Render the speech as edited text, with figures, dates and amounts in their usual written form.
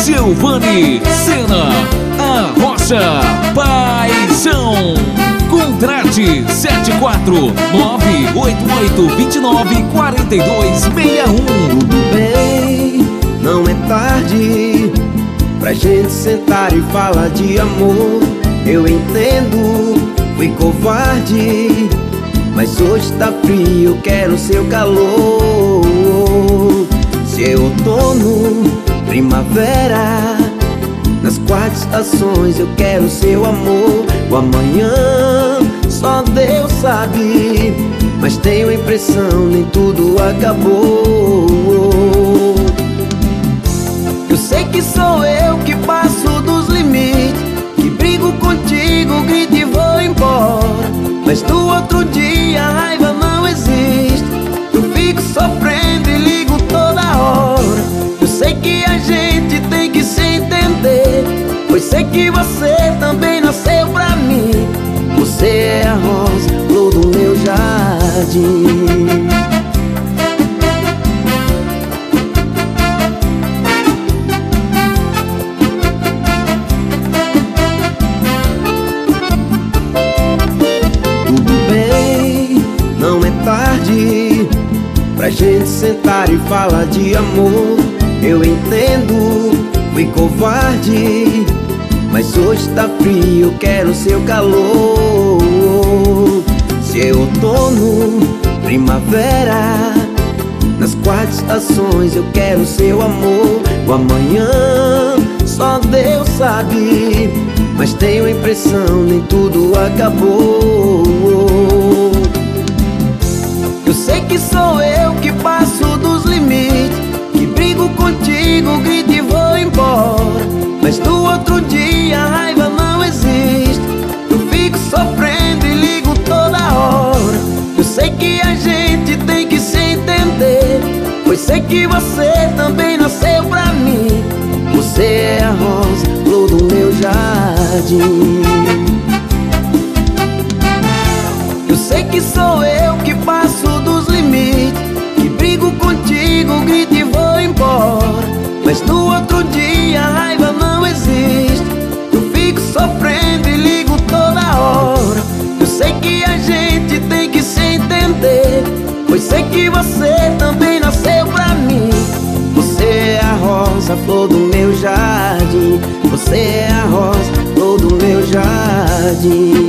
Giovanni Sena, a Rocha, Paixão. Contrate 74988294261. Tudo bem, não é tarde pra gente sentar e falar de amor. Eu entendo, fui covarde, mas hoje tá frio, quero seu calor. Se é outono, primavera, nas 4 estações eu quero seu amor. O amanhã só Deus sabe, mas tenho a impressão nem tudo acabou. Eu sei que sou eu que passo dos limites, que brigo contigo, grito e vou embora, mas no outro dia a raiva não existe. Eu fico sofrendo e ligo toda hora. Eu sei que a gente tem que se entender, pois sei que você também nasceu pra mim. Você é a rosa, flor do meu jardim. Tudo bem, não é tarde pra gente sentar e falar de amor. Eu entendo, fui covarde, mas hoje tá frio, quero seu calor. Se é outono, primavera, nas 4 estações eu quero seu amor. O amanhã só Deus sabe, mas tenho a impressão nem tudo acabou. Eu sei que sou eu que passo dos limites, que brigo contigo, grito e vou embora, mas no outro dia a raiva não existe. Eu fico sofrendo e ligo toda hora. Eu sei que a gente tem que se entender, pois sei que você também nasceu pra mim. Você é a rosa, flor do meu jardim. Eu sei que sou eu que passo dos limites, que brigo contigo, grito e vou embora, mas no outro dia a raiva não existe. Eu fico sofrendo e ligo toda hora. Eu sei que a gente tem que se entender, pois sei que você também nasceu pra mim. Você é a rosa, flor do meu jardim. Você é a rosa, flor do meu jardim.